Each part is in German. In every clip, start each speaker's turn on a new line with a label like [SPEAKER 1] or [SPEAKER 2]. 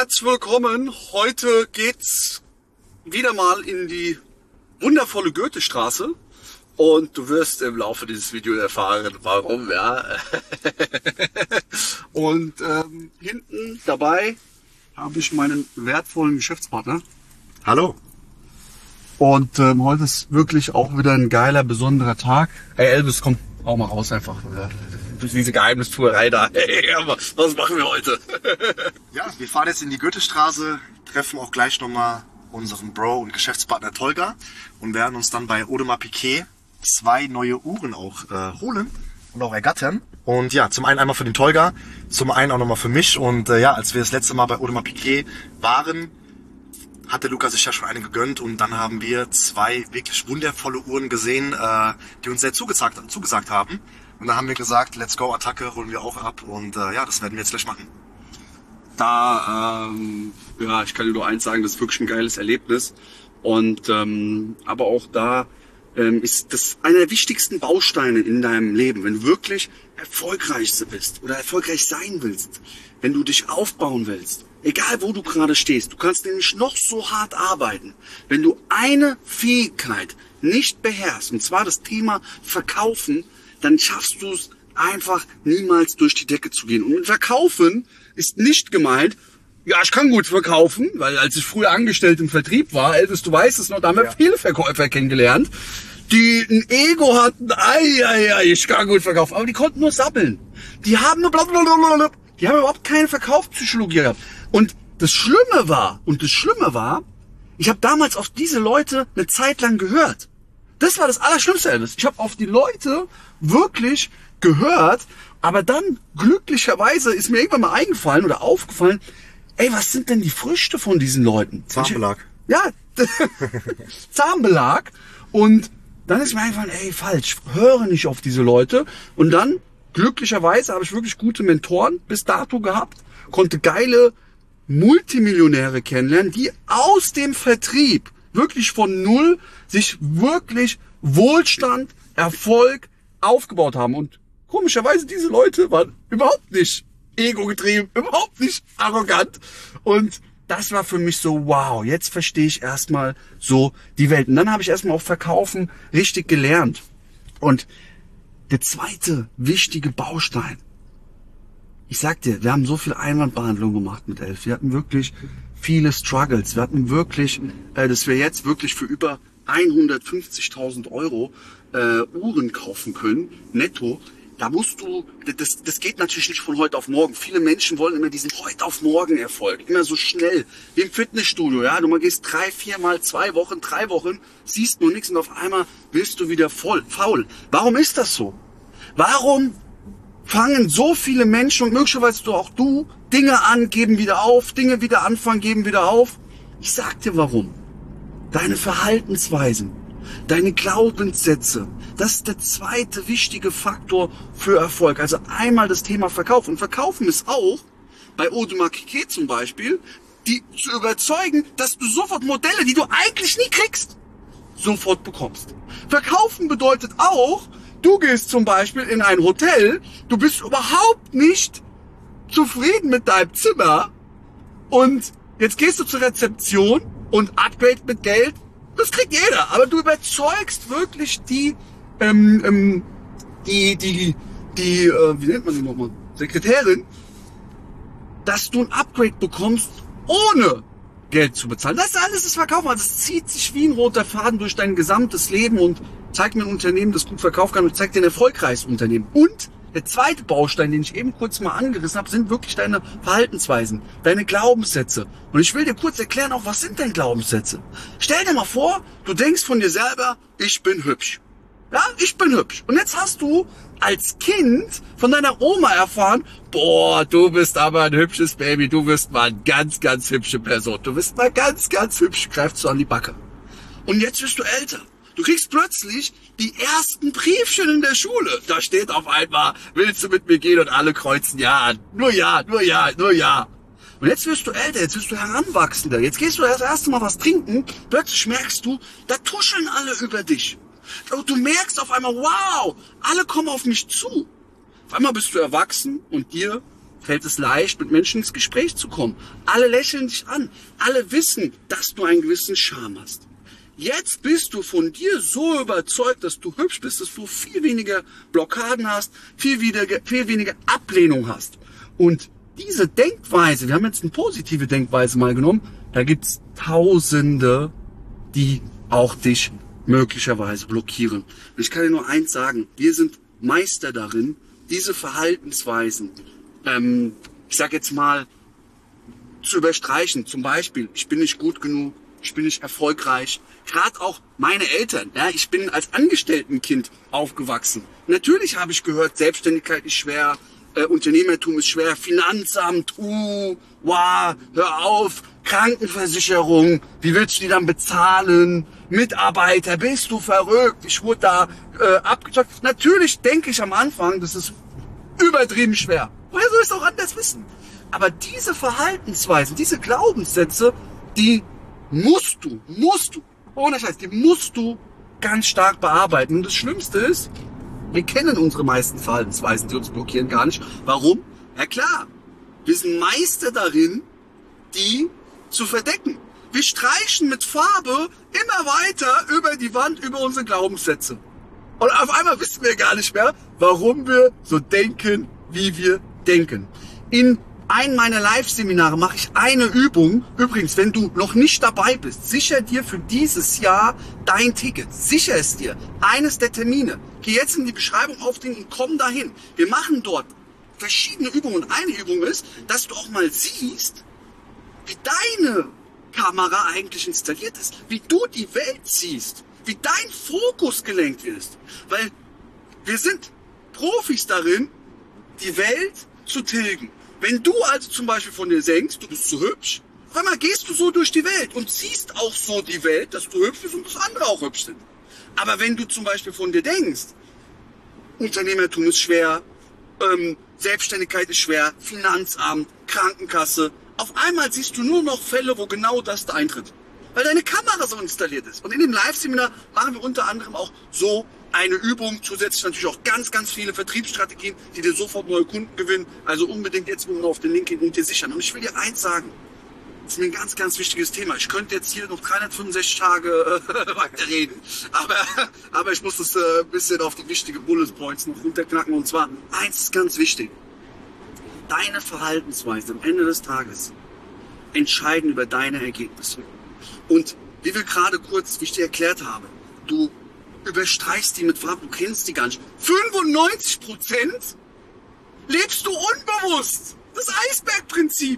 [SPEAKER 1] herzlich willkommen. Heute geht's wieder mal in die wundervolle Goethestraße und du wirst im Laufe dieses Videos erfahren, warum, ja. Und hinten dabei habe ich meinen wertvollen Geschäftspartner.
[SPEAKER 2] Hallo.
[SPEAKER 1] Und heute ist wirklich auch wieder ein geiler, besonderer Tag. Hey Elvis, komm auch mal raus einfach. Durch diese Geheimnistuerei da. Hey, was machen wir heute?
[SPEAKER 2] Ja, wir fahren jetzt in die Goethestraße, treffen auch gleich nochmal unseren Bro und Geschäftspartner Tolga und werden uns dann bei Audemars Piguet 2 neue Uhren auch holen und auch ergattern. Und ja, zum einen einmal für den Tolga, zum einen auch nochmal für mich. Und ja, als wir das letzte Mal bei Audemars Piguet waren, hat der Lukas sich ja schon eine gegönnt und dann haben wir 2 wirklich wundervolle Uhren gesehen, die uns sehr zugesagt haben. Und da haben wir gesagt, let's go, Attacke, holen wir auch ab und ja, das werden wir jetzt gleich machen.
[SPEAKER 1] Da, ja, ich kann dir nur eins sagen, das ist wirklich ein geiles Erlebnis. Und aber auch da ist das einer der wichtigsten Bausteine in deinem Leben, wenn du wirklich erfolgreich bist oder erfolgreich sein willst, wenn du dich aufbauen willst. Egal wo du gerade stehst, du kannst nämlich noch so hart arbeiten. Wenn du eine Fähigkeit nicht beherrschst, und zwar das Thema Verkaufen, dann schaffst du es einfach niemals durch die Decke zu gehen. Und mit Verkaufen ist nicht gemeint, ja, ich kann gut verkaufen, weil als ich früher angestellt im Vertrieb war, Elvis, du weißt es noch, da haben wir viele Verkäufer kennengelernt, die ein Ego hatten, ich kann gut verkaufen, aber die konnten nur sabbeln. Die haben nur blablabla, die haben überhaupt keine Verkaufspsychologie gehabt. Und das Schlimme war, ich habe damals auf diese Leute eine Zeit lang gehört. Das war das Allerschlimmste, Elvis. Ich habe auf die Leute wirklich gehört, aber dann glücklicherweise ist mir irgendwann mal eingefallen oder aufgefallen, ey, was sind denn die Früchte von diesen Leuten?
[SPEAKER 2] Zahnbelag.
[SPEAKER 1] Ja, Zahnbelag. Und dann ist mir eingefallen, ey, falsch, höre nicht auf diese Leute. Und dann, glücklicherweise, habe ich wirklich gute Mentoren bis dato gehabt, konnte geile Multimillionäre kennenlernen, die aus dem Vertrieb wirklich von null sich wirklich Wohlstand, Erfolg aufgebaut haben. Und komischerweise, diese Leute waren überhaupt nicht ego-getrieben, überhaupt nicht arrogant. Und das war für mich so, wow, jetzt verstehe ich erstmal so die Welt. Und dann habe ich erstmal auch Verkaufen richtig gelernt. Und der zweite wichtige Baustein, ich sag dir, wir haben so viel Einwandbehandlung gemacht mit Elf. Wir hatten wirklich viele Struggles. Wir hatten wirklich, dass wir jetzt wirklich für über 150.000 Euro Uhren kaufen können, netto. Da musst du, das geht natürlich nicht von heute auf morgen. Viele Menschen wollen immer diesen heute auf morgen Erfolg, immer so schnell, wie im Fitnessstudio, ja. Du gehst 3, 4 Mal, 2 Wochen, 3 Wochen, siehst nur nichts und auf einmal wirst du wieder faul. Warum ist das so? Warum fangen so viele Menschen und möglicherweise auch du Dinge an, geben wieder auf, Dinge wieder anfangen, geben wieder auf? Ich sag dir warum. Deine Verhaltensweisen, deine Glaubenssätze, das ist der zweite wichtige Faktor für Erfolg. Also einmal das Thema Verkauf. Und Verkaufen ist auch, bei Audemars Piguet zum Beispiel, die zu überzeugen, dass du sofort Modelle, die du eigentlich nie kriegst, sofort bekommst. Verkaufen bedeutet auch, du gehst zum Beispiel in ein Hotel, du bist überhaupt nicht zufrieden mit deinem Zimmer und jetzt gehst du zur Rezeption und Upgrade mit Geld, das kriegt jeder, aber du überzeugst wirklich die wie nennt man die nochmal? Sekretärin, dass du ein Upgrade bekommst, ohne Geld zu bezahlen. Das alles ist Verkaufen. Also es zieht sich wie ein roter Faden durch dein gesamtes Leben und zeigt mir ein Unternehmen, das gut verkaufen kann und zeigt dir ein erfolgreiches Unternehmen. Und der zweite Baustein, den ich eben kurz mal angerissen habe, sind wirklich deine Verhaltensweisen, deine Glaubenssätze. Und ich will dir kurz erklären, auch was sind denn Glaubenssätze? Stell dir mal vor, du denkst von dir selber, ich bin hübsch. Ja, ich bin hübsch. Und jetzt hast du als Kind von deiner Oma erfahren, boah, du bist aber ein hübsches Baby, du wirst mal eine ganz, ganz hübsche Person. Du wirst mal ganz, ganz hübsch, greifst du an die Backe. Und jetzt wirst du älter. Du kriegst plötzlich die ersten Briefchen in der Schule. Da steht auf einmal, willst du mit mir gehen? Und alle kreuzen ja an. Nur ja, nur ja, nur ja. Und jetzt wirst du älter, jetzt wirst du heranwachsender. Jetzt gehst du das erste Mal was trinken. Plötzlich merkst du, da tuscheln alle über dich. Du merkst auf einmal, wow, alle kommen auf mich zu. Auf einmal bist du erwachsen und dir fällt es leicht, mit Menschen ins Gespräch zu kommen. Alle lächeln dich an. Alle wissen, dass du einen gewissen Charme hast. Jetzt bist du von dir so überzeugt, dass du hübsch bist, dass du viel weniger Blockaden hast, viel weniger Ablehnung hast. Und diese Denkweise, wir haben jetzt eine positive Denkweise mal genommen, da gibt's Tausende, die auch dich möglicherweise blockieren. Und ich kann dir nur eins sagen, wir sind Meister darin, diese Verhaltensweisen, ich sag jetzt mal, zu überstreichen. Zum Beispiel, ich bin nicht gut genug, ich bin nicht erfolgreich. Gerade auch meine Eltern, ja, ich bin als Angestelltenkind aufgewachsen. Natürlich habe ich gehört, Selbstständigkeit ist schwer, Unternehmertum ist schwer, Finanzamt, wow, hör auf, Krankenversicherung, wie willst du die dann bezahlen? Mitarbeiter, bist du verrückt? Ich wurde da abgezockt. Natürlich denke ich am Anfang, das ist übertrieben schwer. Woher soll ich es auch anders wissen? Aber diese Verhaltensweisen, diese Glaubenssätze, die musst du, ohne Scheiß, die musst du ganz stark bearbeiten. Und das Schlimmste ist, wir kennen unsere meisten Verhaltensweisen, die uns blockieren, gar nicht. Warum? Ja klar, wir sind Meister darin, die zu verdecken. Wir streichen mit Farbe immer weiter über die Wand, über unsere Glaubenssätze. Und auf einmal wissen wir gar nicht mehr, warum wir so denken, wie wir denken. In einem meiner Live-Seminare mache ich eine Übung. Übrigens, wenn du noch nicht dabei bist, sicher dir für dieses Jahr dein Ticket. Sicher es dir. Eines der Termine. Geh jetzt in die Beschreibung auf den und komm dahin. Wir machen dort verschiedene Übungen. Und eine Übung ist, dass du auch mal siehst, wie deine Kamera eigentlich installiert ist. Wie du die Welt siehst. Wie dein Fokus gelenkt ist. Weil wir sind Profis darin, die Welt zu tilgen. Wenn du also zum Beispiel von dir denkst, du bist zu hübsch, auf einmal gehst du so durch die Welt und siehst auch so die Welt, dass du hübsch bist und dass andere auch hübsch sind. Aber wenn du zum Beispiel von dir denkst, Unternehmertum ist schwer, Selbstständigkeit ist schwer, Finanzamt, Krankenkasse, auf einmal siehst du nur noch Fälle, wo genau das da eintritt. Weil deine Kamera so installiert ist. Und in dem Live-Seminar machen wir unter anderem auch so eine Übung, zusätzlich natürlich auch ganz, ganz viele Vertriebsstrategien, die dir sofort neue Kunden gewinnen. Also unbedingt jetzt nur auf den Link gehen und dir sichern. Und ich will dir eins sagen, das ist mir ein ganz, ganz wichtiges Thema. Ich könnte jetzt hier noch 365 Tage weiterreden, aber ich muss das ein bisschen auf die wichtigen Bullet Points noch runterknacken. Und zwar, eins ist ganz wichtig. Deine Verhaltensweise am Ende des Tages entscheiden über deine Ergebnisse. Und wie wir gerade kurz, wie ich dir erklärt habe, du überstreichst die mit Farbe, du kennst die gar nicht. 95% lebst du unbewusst. Das Eisbergprinzip.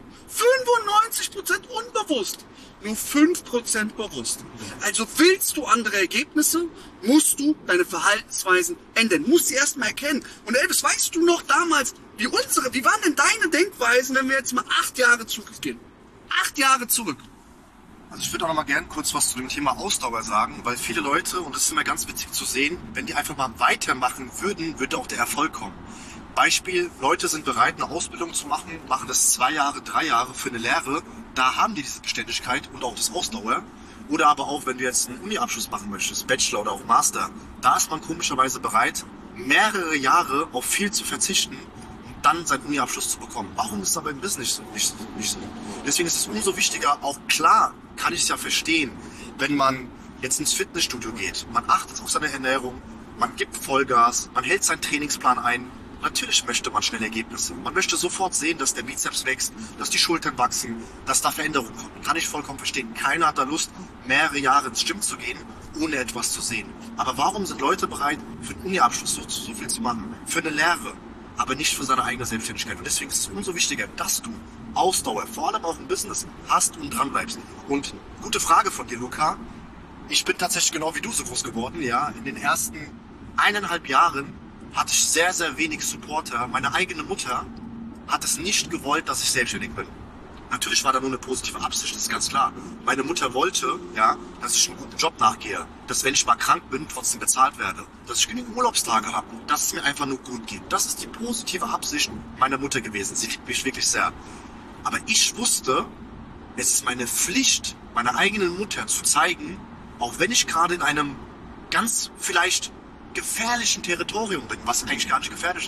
[SPEAKER 1] 95% unbewusst. Nur 5% bewusst. Also willst du andere Ergebnisse, musst du deine Verhaltensweisen ändern. Du musst sie erstmal erkennen. Und Elvis, weißt du noch damals, wie waren denn deine Denkweisen, wenn wir jetzt mal 8 Jahre zurückgehen? 8 Jahre zurück.
[SPEAKER 2] Also ich würde auch noch mal gerne kurz was zu dem Thema Ausdauer sagen, weil viele Leute, und das ist immer ganz witzig zu sehen, wenn die einfach mal weitermachen würden, würde auch der Erfolg kommen. Beispiel, Leute sind bereit, eine Ausbildung zu machen, machen das 2 Jahre, 3 Jahre für eine Lehre, da haben die diese Beständigkeit und auch das Ausdauer. Oder aber auch, wenn du jetzt einen Uni-Abschluss machen möchtest, Bachelor oder auch Master, da ist man komischerweise bereit, mehrere Jahre auf viel zu verzichten, dann seinen Uni-Abschluss zu bekommen. Warum ist es aber im Business nicht so? Deswegen ist es umso wichtiger, auch klar kann ich es ja verstehen, wenn man jetzt ins Fitnessstudio geht, man achtet auf seine Ernährung, man gibt Vollgas, man hält seinen Trainingsplan ein. Natürlich möchte man schnell Ergebnisse. Man möchte sofort sehen, dass der Bizeps wächst, dass die Schultern wachsen, dass da Veränderungen kommen. Kann ich vollkommen verstehen. Keiner hat da Lust, mehrere Jahre ins Gym zu gehen, ohne etwas zu sehen. Aber warum sind Leute bereit, für den Uni-Abschluss so viel zu machen? Für eine Lehre, aber nicht für seine eigene Selbstständigkeit. Und deswegen ist es umso wichtiger, dass du Ausdauer, vor allem auch im Business, hast und dran bleibst. Und gute Frage von dir, Luca. Ich bin tatsächlich genau wie du so groß geworden. Ja, in den ersten 1,5 Jahren hatte ich sehr, sehr wenig Supporter. Meine eigene Mutter hat es nicht gewollt, dass ich selbstständig bin. Natürlich war da nur eine positive Absicht, das ist ganz klar. Meine Mutter wollte, ja, dass ich einen guten Job nachgehe, dass wenn ich mal krank bin, trotzdem bezahlt werde, dass ich genügend Urlaubstage habe, dass es mir einfach nur gut geht. Das ist die positive Absicht meiner Mutter gewesen. Sie liebt mich wirklich sehr. Aber ich wusste, es ist meine Pflicht, meiner eigenen Mutter zu zeigen, auch wenn ich gerade in einem ganz vielleicht gefährlichen Territorium bin, was eigentlich gar nicht gefährlich ist.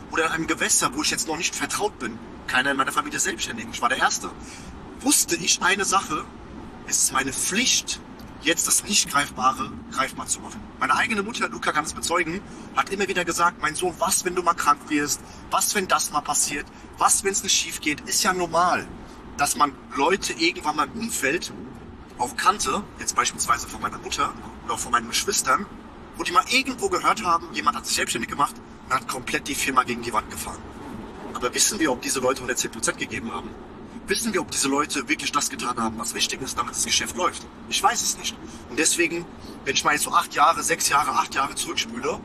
[SPEAKER 2] oder in einem Gewässer, wo ich jetzt noch nicht vertraut bin. Keiner in meiner Familie ist selbstständig. Ich war der Erste. Wusste ich eine Sache, es ist meine Pflicht, jetzt das Nicht-Greifbare greifbar zu machen. Meine eigene Mutter, Luca kann es bezeugen, hat immer wieder gesagt, mein Sohn, was, wenn du mal krank wirst? Was, wenn das mal passiert? Was, wenn es nicht schief geht? Ist ja normal, dass man Leute irgendwann mal im Umfeld auch kannte, jetzt beispielsweise von meiner Mutter oder auch von meinen Geschwistern, wo die mal irgendwo gehört haben, jemand hat sich selbstständig gemacht und hat komplett die Firma gegen die Wand gefahren. Aber wissen wir, ob diese Leute 110% gegeben haben? Wissen wir, ob diese Leute wirklich das getan haben, was wichtig ist, damit das Geschäft läuft? Ich weiß es nicht. Und deswegen, wenn ich mal jetzt so 8 Jahre, 6 Jahre, 8 Jahre zurückspule,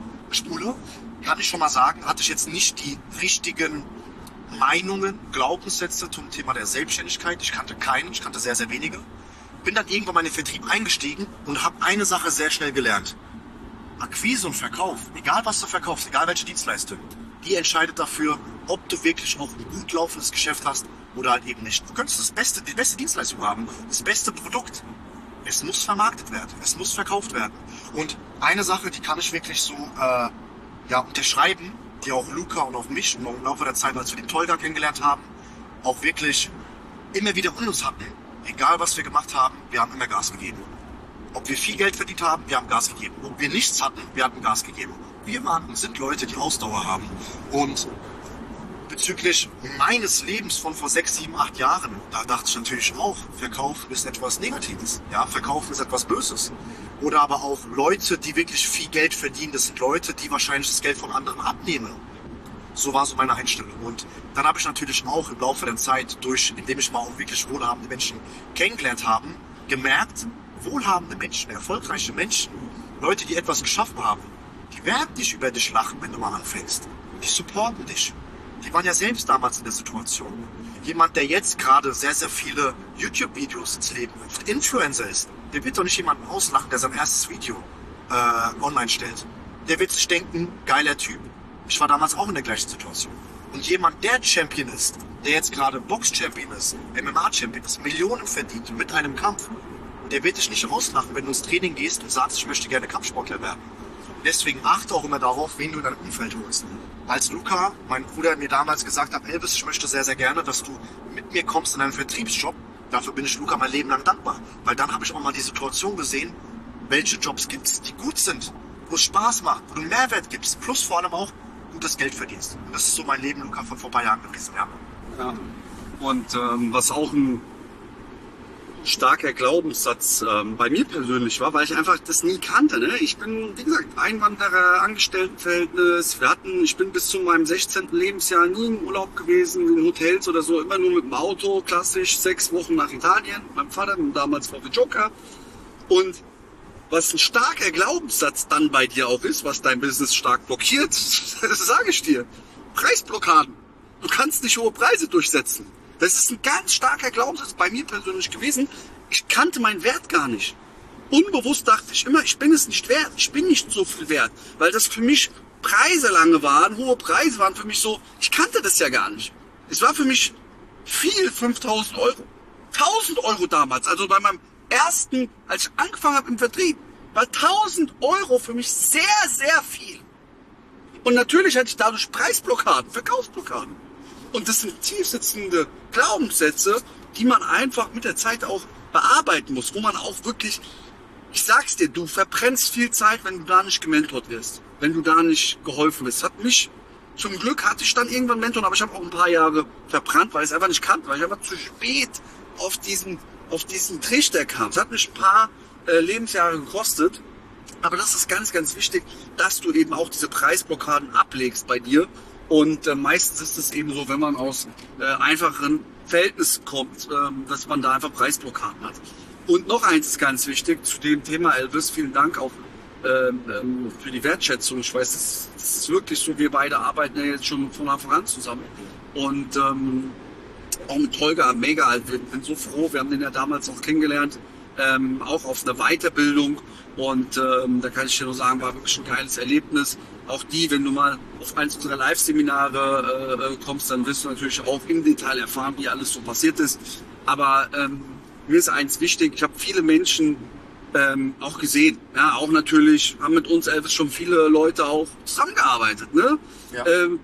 [SPEAKER 2] kann ich schon mal sagen, hatte ich jetzt nicht die richtigen Meinungen, Glaubenssätze zum Thema der Selbstständigkeit. Ich kannte keinen, ich kannte sehr, sehr wenige. Bin dann irgendwann mal in den Vertrieb eingestiegen und habe eine Sache sehr schnell gelernt. Akquise und Verkauf, egal was du verkaufst, egal welche Dienstleistung, die entscheidet dafür, ob du wirklich auch ein gut laufendes Geschäft hast oder halt eben nicht. Du könntest die beste Dienstleistung haben, das beste Produkt. Es muss vermarktet werden, es muss verkauft werden. Und eine Sache, die kann ich wirklich so unterschreiben, die auch Luca und auch mich im Laufe der Zeit, als wir den Tolga kennengelernt haben, auch wirklich immer wieder in uns hatten. Egal was wir gemacht haben, wir haben immer Gas gegeben. Ob wir viel Geld verdient haben, wir haben Gas gegeben. Ob wir nichts hatten, wir hatten Gas gegeben. Wir waren und sind Leute, die Ausdauer haben. Und bezüglich meines Lebens von vor 6, 7, 8 Jahren, da dachte ich natürlich auch, Verkaufen ist etwas Negatives. Ja, Verkaufen ist etwas Böses. Oder aber auch Leute, die wirklich viel Geld verdienen, das sind Leute, die wahrscheinlich das Geld von anderen abnehmen. So war so meine Einstellung. Und dann habe ich natürlich auch im Laufe der Zeit, indem ich mal auch wirklich wohlhabende Menschen kennengelernt habe, gemerkt, wohlhabende Menschen, erfolgreiche Menschen, Leute, die etwas geschaffen haben, die werden nicht über dich lachen, wenn du mal anfängst. Die supporten dich. Die waren ja selbst damals in der Situation. Jemand, der jetzt gerade sehr, sehr viele YouTube-Videos ins Leben ruft, Influencer ist, der wird doch nicht jemanden auslachen, der sein erstes Video online stellt. Der wird sich denken, geiler Typ. Ich war damals auch in der gleichen Situation. Und jemand, der Champion ist, der jetzt gerade Box-Champion ist, MMA-Champion ist, Millionen verdient mit einem Kampf, der wird dich nicht rauslachen, wenn du ins Training gehst und sagst, ich möchte gerne Kampfsportler werden. Deswegen achte auch immer darauf, wen du in deinem Umfeld holst. Als Luca, mein Bruder, mir damals gesagt hat, Elvis, ich möchte sehr, sehr gerne, dass du mit mir kommst in einen Vertriebsjob, dafür bin ich Luca mein Leben lang dankbar. Weil dann habe ich auch mal die Situation gesehen, welche Jobs gibt es, die gut sind, wo es Spaß macht, wo du Mehrwert gibst, plus vor allem auch gutes Geld verdienst. Und das ist so mein Leben, Luca, von vor ein paar Jahren gewesen. Ja.
[SPEAKER 1] Ja. Und was auch ein starker Glaubenssatz bei mir persönlich war, weil ich einfach das nie kannte. Ne? Ich bin, wie gesagt, Einwanderer, Angestelltenverhältnis. Ich bin bis zu meinem 16. Lebensjahr nie im Urlaub gewesen, in Hotels oder so, immer nur mit dem Auto, klassisch 6 Wochen nach Italien. Mein Vater, damals vor Joker. Und was ein starker Glaubenssatz dann bei dir auch ist, was dein Business stark blockiert, das sage ich dir. Preisblockaden. Du kannst nicht hohe Preise durchsetzen. Das ist ein ganz starker Glaubenssatz bei mir persönlich gewesen. Ich kannte meinen Wert gar nicht. Unbewusst dachte ich immer, ich bin es nicht wert. Ich bin nicht so viel wert. Weil das für mich Preise lange waren, hohe Preise waren für mich so, ich kannte das ja gar nicht. Es war für mich viel, 5.000 Euro. 1.000 Euro damals, also bei meinem ersten, als ich angefangen habe im Vertrieb, war 1.000 Euro für mich sehr, sehr viel. Und natürlich hatte ich dadurch Preisblockaden, Verkaufsblockaden. Und das sind tiefsitzende Glaubenssätze, die man einfach mit der Zeit auch bearbeiten muss, wo man auch wirklich, ich sag's dir, du verbrennst viel Zeit, wenn du da nicht gementort wirst, wenn du da nicht geholfen wirst. Zum Glück hatte ich dann irgendwann einen Mentor, aber ich habe auch ein paar Jahre verbrannt, weil ich es einfach nicht kannte, weil ich einfach zu spät auf diesen Trichter kam. Es hat mich ein paar Lebensjahre gekostet, aber das ist ganz, ganz wichtig, dass du eben auch diese Preisblockaden ablegst bei dir. Und meistens ist es eben so, wenn man aus einfacheren Verhältnissen kommt, dass man da einfach Preisblockaden hat. Und noch eins ist ganz wichtig zu dem Thema, Elvis, vielen Dank auch für die Wertschätzung. Ich weiß, das ist wirklich so, wir beide arbeiten ja jetzt schon von Anfang an zusammen. Und auch mit Holger, mega, wir sind so froh, wir haben den ja damals auch kennengelernt, auch auf einer Weiterbildung. Und da kann ich dir nur sagen, war wirklich ein geiles Erlebnis. Auch wenn du mal auf eins unserer Live-Seminare kommst, dann wirst du natürlich auch im Detail erfahren, wie alles so passiert ist. Aber mir ist eins wichtig, ich habe viele Menschen auch gesehen. Ja, auch natürlich haben mit uns, Elvis, schon viele Leute auch zusammengearbeitet. Ne? Ja.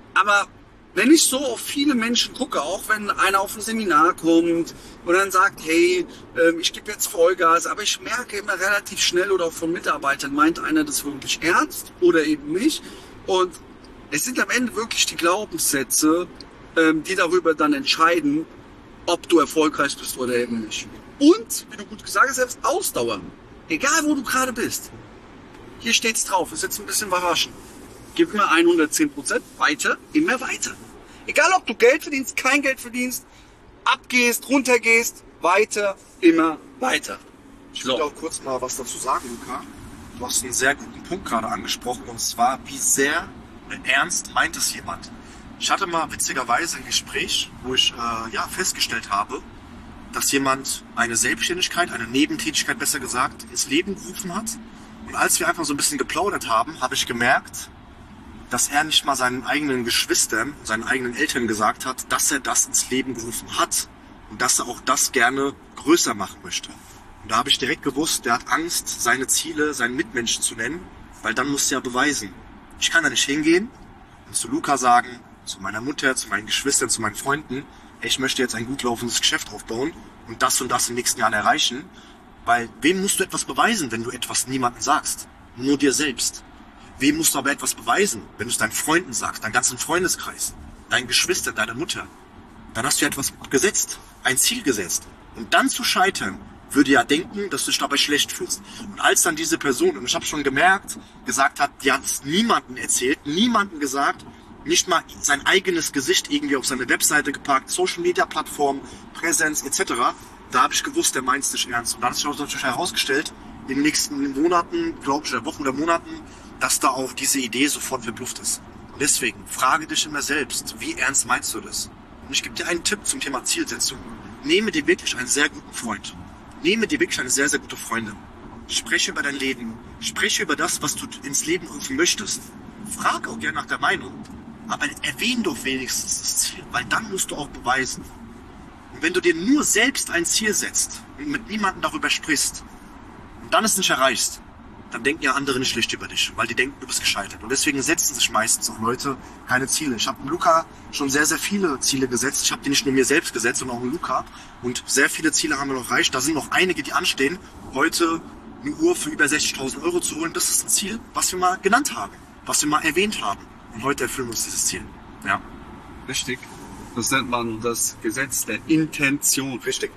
[SPEAKER 1] Aber wenn ich so auf viele Menschen gucke, auch wenn einer auf ein Seminar kommt und dann sagt, hey, ich gebe jetzt Vollgas, aber ich merke immer relativ schnell oder auch von Mitarbeitern, meint einer das wirklich ernst oder eben nicht. Und es sind am Ende wirklich die Glaubenssätze, die darüber dann entscheiden, ob du erfolgreich bist oder eben nicht. Und, wie du gut gesagt hast, selbst Ausdauer. Egal, wo du gerade bist. Hier steht's drauf, ist jetzt ein bisschen überraschend. Gib mir 110%, weiter, immer weiter. Egal, ob du Geld verdienst, kein Geld verdienst, abgehst, runtergehst, weiter, immer weiter.
[SPEAKER 2] Ich will auch kurz mal was dazu sagen, Luca. Du hast einen sehr guten Punkt gerade angesprochen, und zwar, wie sehr ernst meint es jemand. Ich hatte mal witzigerweise ein Gespräch, wo ich festgestellt habe, dass jemand eine Selbstständigkeit, eine Nebentätigkeit besser gesagt, ins Leben gerufen hat. Und als wir einfach so ein bisschen geplaudert haben, habe ich gemerkt, dass er nicht mal seinen eigenen Geschwistern, seinen eigenen Eltern gesagt hat, dass er das ins Leben gerufen hat und dass er auch das gerne größer machen möchte. Und da habe ich direkt gewusst, der hat Angst, seine Ziele seinen Mitmenschen zu nennen, weil dann muss er ja beweisen. Ich kann da nicht hingehen und zu Luca sagen, zu meiner Mutter, zu meinen Geschwistern, zu meinen Freunden, ich möchte jetzt ein gut laufendes Geschäft aufbauen und das in den nächsten Jahren erreichen, weil wem musst du etwas beweisen, wenn du etwas niemandem sagst? Nur dir selbst. Wem musst du aber etwas beweisen, wenn du es deinen Freunden sagst, deinem ganzen Freundeskreis, deinen Geschwistern, deiner Mutter? Dann hast du ja etwas gesetzt, ein Ziel gesetzt. Und dann zu scheitern, würde ja denken, dass du dich dabei schlecht fühlst. Und als dann diese Person, und ich habe schon gemerkt, gesagt hat, die hat es niemandem erzählt, niemandem gesagt, nicht mal sein eigenes Gesicht irgendwie auf seine Webseite gepackt, Social Media Plattform, Präsenz etc., da habe ich gewusst, der meint es nicht ernst. Und dann hat sich auch natürlich herausgestellt, in den nächsten Monaten, glaube ich, oder Wochen oder Monaten, dass da auch diese Idee sofort verblüfft ist. Und deswegen, frage dich immer selbst, wie ernst meinst du das? Und ich gebe dir einen Tipp zum Thema Zielsetzung. Nehme dir wirklich einen sehr guten Freund. Nehme dir wirklich eine sehr, sehr gute Freundin. Spreche über dein Leben. Spreche über das, was du ins Leben rufen möchtest. Frage auch gerne nach der Meinung. Aber erwähne doch wenigstens das Ziel, weil dann musst du auch beweisen. Und wenn du dir nur selbst ein Ziel setzt und mit niemandem darüber sprichst und dann es nicht erreichst, dann denken ja andere nicht schlecht über dich, weil die denken, du bist gescheitert. Und deswegen setzen sich meistens auch Leute keine Ziele. Ich habe Luca schon sehr, sehr viele Ziele gesetzt. Ich habe die nicht nur mir selbst gesetzt, sondern auch Luca. Und sehr viele Ziele haben wir noch erreicht. Da sind noch einige, die anstehen. Heute eine Uhr für über 60.000 Euro zu holen, das ist ein Ziel, was wir mal genannt haben, was wir mal erwähnt haben. Und heute erfüllen wir uns dieses Ziel. Ja.
[SPEAKER 1] Richtig. Das nennt man das Gesetz der Intention.
[SPEAKER 2] Richtig.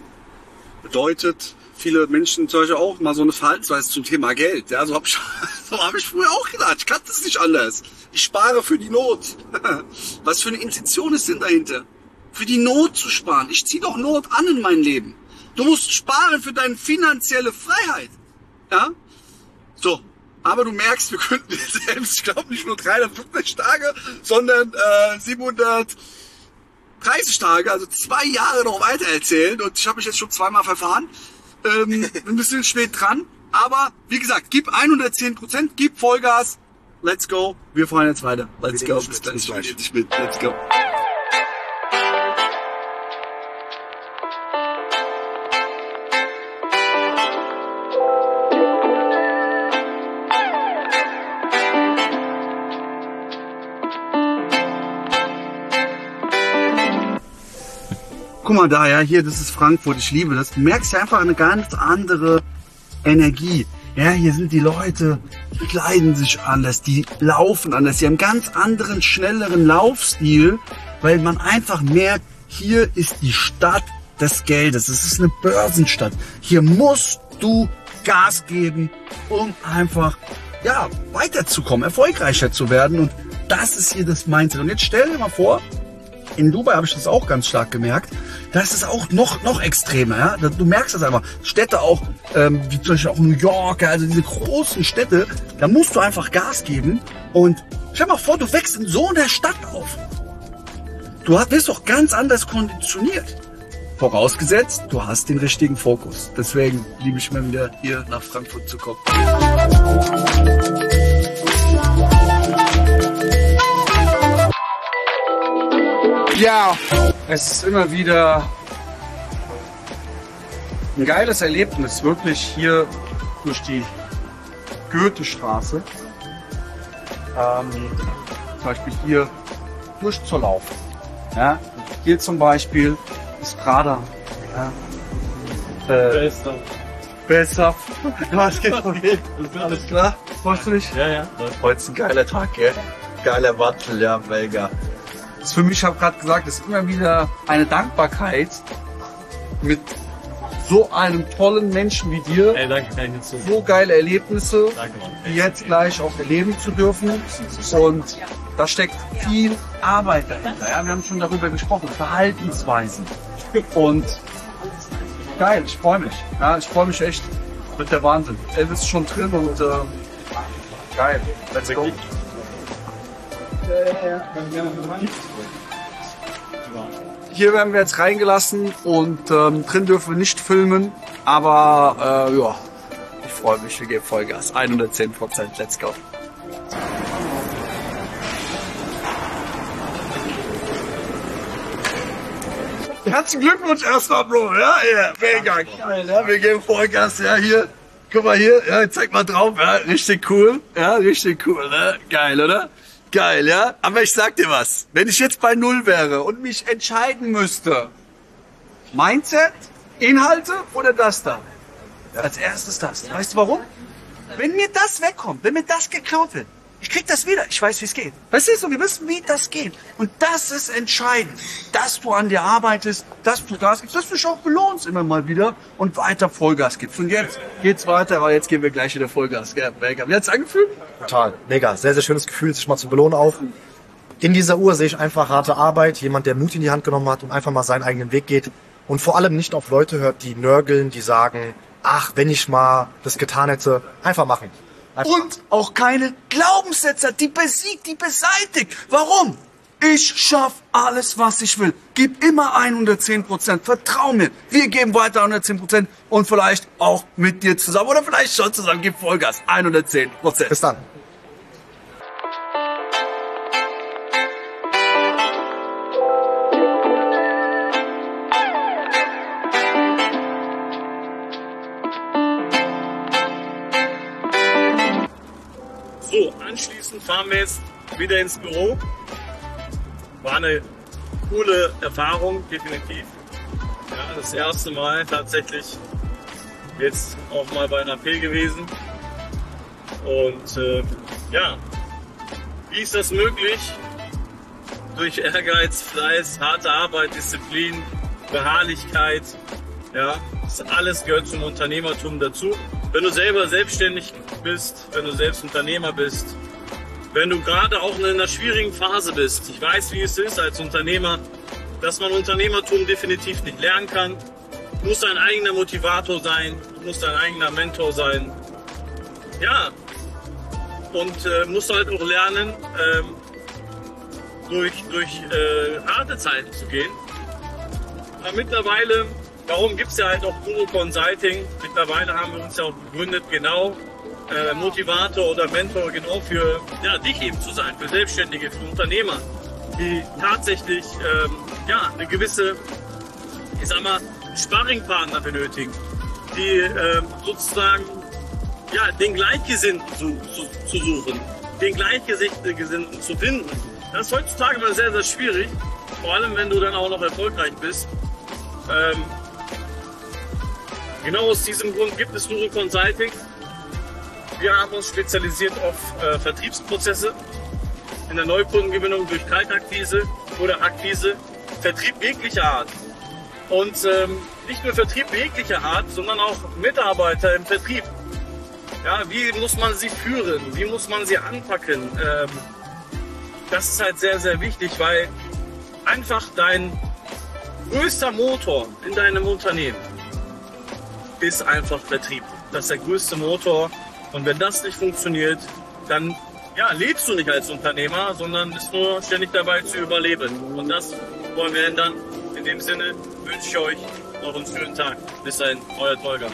[SPEAKER 1] Bedeutet, viele Menschen zum Beispiel auch mal so eine Verhaltensweise zum Thema Geld. Ja, so habe ich früher auch gedacht. Ich kannte es nicht anders. Ich spare für die Not. Was für eine Intention ist denn dahinter? Für die Not zu sparen. Ich ziehe doch Not an in mein Leben. Du musst sparen für deine finanzielle Freiheit. Ja? So. Aber du merkst, wir könnten selbst, ich glaube, nicht nur 350 Tage, sondern 730 Tage, also 2 Jahre noch weiter erzählen. Und ich habe mich jetzt schon zweimal verfahren. Ein bisschen spät dran. Aber wie gesagt, gib 110%, gib Vollgas. Let's go. Wir fahren jetzt weiter. Let's go. Bis gleich. Let's go. Guck mal da, ja, hier, das ist Frankfurt, ich liebe das. Du merkst ja einfach eine ganz andere Energie. Ja, hier sind die Leute, die kleiden sich anders, die laufen anders, die haben einen ganz anderen, schnelleren Laufstil, weil man einfach merkt, hier ist die Stadt des Geldes. Es ist eine Börsenstadt. Hier musst du Gas geben, um einfach, ja, weiterzukommen, erfolgreicher zu werden. Und das ist hier das Mindset. Und jetzt stell dir mal vor, in Dubai habe ich das auch ganz stark gemerkt. Da ist es auch noch extremer. Ja? Du merkst das einfach. Städte auch, wie zum Beispiel auch New York, also diese großen Städte, da musst du einfach Gas geben. Und stell dir mal vor, du wächst in so einer Stadt auf. Du wirst doch ganz anders konditioniert. Vorausgesetzt, du hast den richtigen Fokus. Deswegen liebe ich immer wieder, hier nach Frankfurt zu kommen. Ja, es ist immer wieder ein geiles Erlebnis, wirklich hier durch die Goethestraße. Zum Beispiel hier durchzulaufen. Ja? Hier zum Beispiel ist Prada. Ja? Besser. Was geht von dir? Alles klar? Freust du dich?
[SPEAKER 3] Ja.
[SPEAKER 1] Heute ist ein geiler Tag, gell? Geiler Wattel, ja, mega. Das ist für mich, ich habe gerade gesagt, ist immer wieder eine Dankbarkeit, mit so einem tollen Menschen wie dir
[SPEAKER 3] Ey, danke, kann ich nicht
[SPEAKER 1] so geile Erlebnisse
[SPEAKER 3] Danke, Mann.
[SPEAKER 1] wie jetzt gleich auch erleben zu dürfen. Und da steckt viel Arbeit dahinter. Ja, wir haben schon darüber gesprochen, Verhaltensweisen. Und geil, ich freue mich. Ja, ich freue mich echt mit der Wahnsinn. Elvis ist schon drin und geil. Let's go. Hier werden wir jetzt reingelassen und drin dürfen wir nicht filmen, aber ja, ich freue mich, wir geben Vollgas, 110%, let's go. Herzlichen Glückwunsch erstmal, Bro, ja, mega geil, ja, wir geben Vollgas, ja, hier, guck mal hier, ja, zeig mal drauf, ja, richtig cool, ne? Geil, oder? Geil, ja? Aber ich sag dir was. Wenn ich jetzt bei Null wäre und mich entscheiden müsste, Mindset, Inhalte oder das da? Als erstes das. Weißt du warum? Wenn mir das wegkommt, wenn mir das geklaut wird, ich krieg das wieder. Ich weiß, wie es geht. Weißt du, wir wissen, wie das geht. Und das ist entscheidend. Dass du an dir arbeitest, dass du Gas gibst, dass du dich auch belohnst immer mal wieder und weiter Vollgas gibst. Und jetzt geht's weiter, aber jetzt geben wir gleich wieder Vollgas. Ja, mega. Wie hat's angefühlt?
[SPEAKER 2] Total, mega. Sehr, sehr schönes Gefühl, sich mal zu belohnen auch. In dieser Uhr sehe ich einfach harte Arbeit, jemand, der Mut in die Hand genommen hat und einfach mal seinen eigenen Weg geht. Und vor allem nicht auf Leute hört, die nörgeln, die sagen, ach, wenn ich mal das getan hätte, einfach machen.
[SPEAKER 1] Und auch keine Glaubenssätze, die besiegt, die beseitigt. Warum? Ich schaff alles, was ich will. Gib immer 110%. Vertrau mir. Wir geben weiter 110% und vielleicht auch mit dir zusammen oder vielleicht schon zusammen. Gib Vollgas. 110%.
[SPEAKER 2] Bis dann.
[SPEAKER 3] So, anschließend fahren wir jetzt wieder ins Büro. War eine coole Erfahrung, definitiv. Ja, das erste Mal tatsächlich jetzt auch mal bei einer AP gewesen. Und ja, wie ist das möglich? Durch Ehrgeiz, Fleiß, harte Arbeit, Disziplin, Beharrlichkeit. Ja, das alles gehört zum Unternehmertum dazu. Wenn du selber selbstständig bist, wenn du selbst Unternehmer bist, wenn du gerade auch in einer schwierigen Phase bist, ich weiß, wie es ist als Unternehmer, dass man Unternehmertum definitiv nicht lernen kann. Du musst dein eigener Motivator sein, du musst dein eigener Mentor sein. Ja, und musst halt auch lernen, durch harte Zeiten zu gehen. Aber mittlerweile, darum gibt es ja halt auch Guru Consulting. Mittlerweile haben wir uns ja auch gegründet, genau, Motivator oder Mentor genau für dich eben zu sein, für Selbstständige, für Unternehmer, die tatsächlich eine gewisse, ich sag mal, Sparringpartner benötigen, die sozusagen den Gleichgesinnten zu suchen, den Gleichgesinnten zu finden. Das ist heutzutage mal sehr, sehr schwierig, vor allem wenn du dann auch noch erfolgreich bist. Genau aus diesem Grund gibt es Guru Consulting. Wir haben uns spezialisiert auf Vertriebsprozesse in der Neukundengewinnung durch Kaltakquise oder Akquise, Vertrieb jeglicher Art. Und nicht nur Vertrieb jeglicher Art, sondern auch Mitarbeiter im Vertrieb. Ja, wie muss man sie führen? Wie muss man sie anpacken? Das ist halt sehr, sehr wichtig, weil einfach dein größter Motor in deinem Unternehmen ist einfach Vertrieb. Das ist der größte Motor. Und wenn das nicht funktioniert, dann lebst du nicht als Unternehmer, sondern bist nur ständig dabei zu überleben. Und das wollen wir ändern. In dem Sinne wünsche ich euch noch einen schönen Tag. Bis dahin, euer Tolga.